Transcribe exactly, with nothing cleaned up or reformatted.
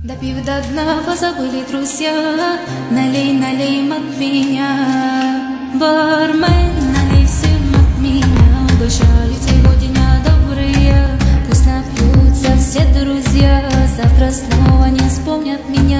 Допив до дна, позабыли друзья. Налей, налей от меня, бармен, налей всем от меня. Угощаю сегодня добрые, пусть напьются все друзья. Завтра снова не вспомнят меня.